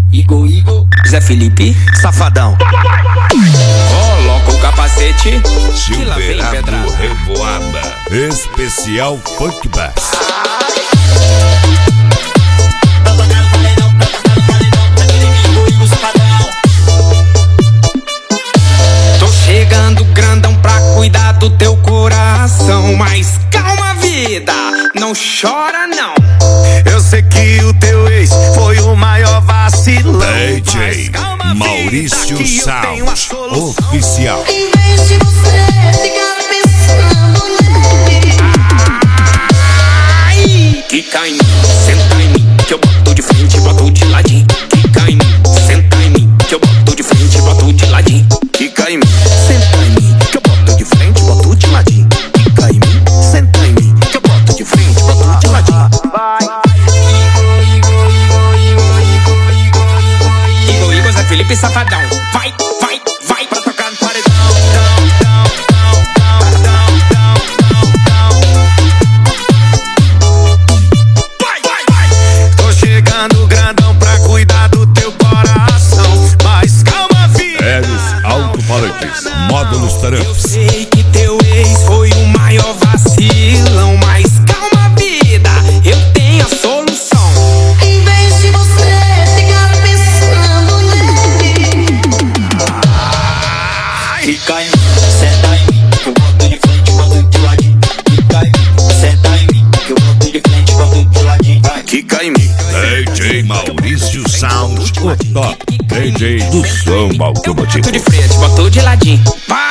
Igor, Zé Felipe, safadão. Coloca o capacete, que lá vem pedrada. Revoada, especial Funk Bass. Tô chegando grandão pra cuidar do teu coração, mas calma, vida, não chora não. Eu sei que o teu ex foi o maior vacilão. DJ Maurício Sound oficial. Em vez de você ficar pensando nele, Ai, quica em mim, senta em mim, que eu boto de frente e boto de ladinho. Quica em mim, senta em mim, que eu boto de frente e boto de ladinho. Quica em mim, senta em mim, que eu boto de frente e boto de ladinho. Quica em mim, senta em mim, que eu boto de frente e boto de ladinho. Igor, Zé Felipe, safadão. Vai, vai, vai pra tocar no paredão. Vai, vai, vai. Tô chegando grandão pra cuidar do teu coração, mas calma, vida. Eros Alto-Falantes, módulos Eu Tarantes. sei que teu ex foi o maior vacilão, mas calma, vida, eu tenho a solução. em vez de você ficar pensando nele, Fica em mim, senta em mim, que eu boto de frente, boto de ladinho. Fica em mim, senta em mim, que eu boto de frente, boto de ladinho. Vai. Quica em mim. DJ Maurício Sound, o top DJ do samba automotivo. Boto de frente, boto de ladinho. Vai.